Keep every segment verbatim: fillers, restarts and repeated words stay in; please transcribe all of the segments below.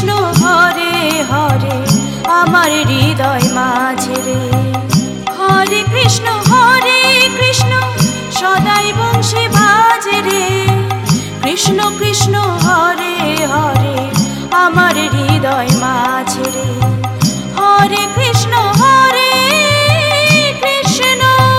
কৃষ্ণ হরে হরে আমার হৃদয় মাঝে রে। হরে কৃষ্ণ হরে কৃষ্ণ সদাই বংশে বাজে রে। কৃষ্ণ কৃষ্ণ হরে হরে আমার হৃদয় মাঝে রে। হরে কৃষ্ণ হরে কৃষ্ণ।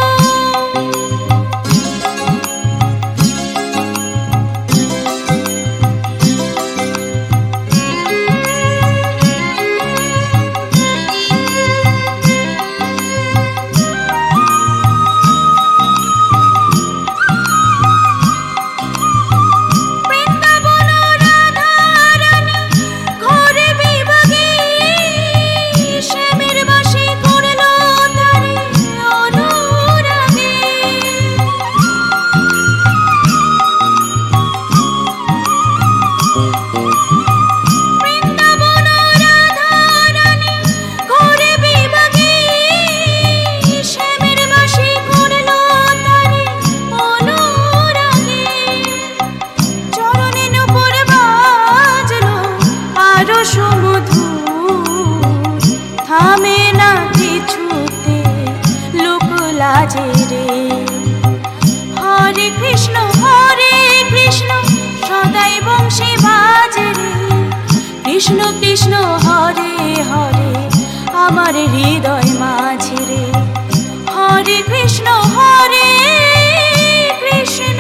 থামে না কিছুতে লোক লাজে রে। হরে কৃষ্ণ হরে কৃষ্ণ সদাই বংশে বাজে রে। কৃষ্ণ কৃষ্ণ হরে হরে আমার হৃদয় মাঝে রে। হরে কৃষ্ণ হরে কৃষ্ণ।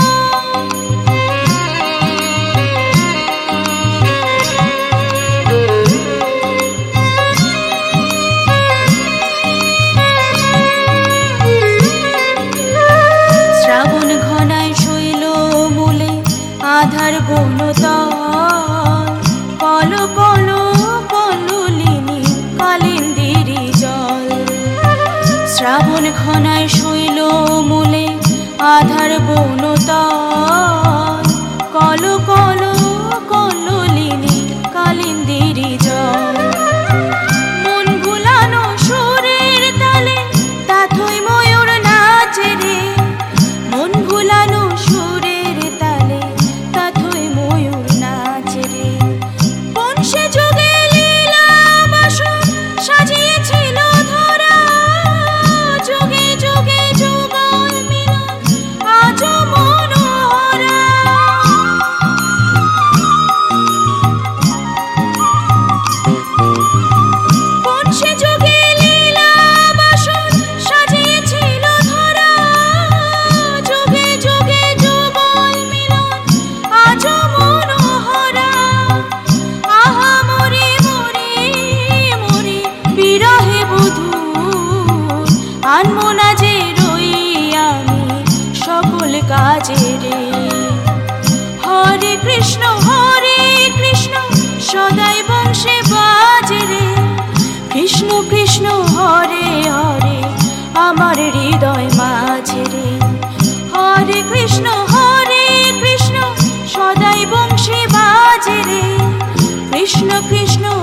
শ্রাবণ ঘনায় শৈল মূলে আধার বনতল। কল কল কললিনী কালিন্দিরি জল। শ্রাবণ ঘনায় শৈল মূলে আধার বনতল। কল কল কললিনী কালিন্দিরি জল। মন ভুলানো সুরের তালে তাথই ময়ূর নাচে রে। মন ভুলানো সুরের তালে তাথই ময়ূর নাচে রে। কোন সে যোগে লীলা বাসন সাজিয়েছিল ধরা। যোগে যোগে যুগল মিলন আজ মনোহরা। কোন সে যোগে লীলা বাসন সাজিয়েছিল ধরা। যোগে যোগে যুগল মিলন আজ মনোহরা। আহা মরি মরি মরি বিরহে বধূর। আনমো না যে রই আমি সকল কাজে রে। হরে কৃষ্ণ হরে কৃষ্ণ সদাই বংশে বাজে রে। কৃষ্ণ কৃষ্ণ হরে হরে আমার হৃদয় মাঝে রে। হরে কৃষ্ণ হরে কৃষ্ণ সদাই বংশে বাজে রে। কৃষ্ণ কৃষ্ণ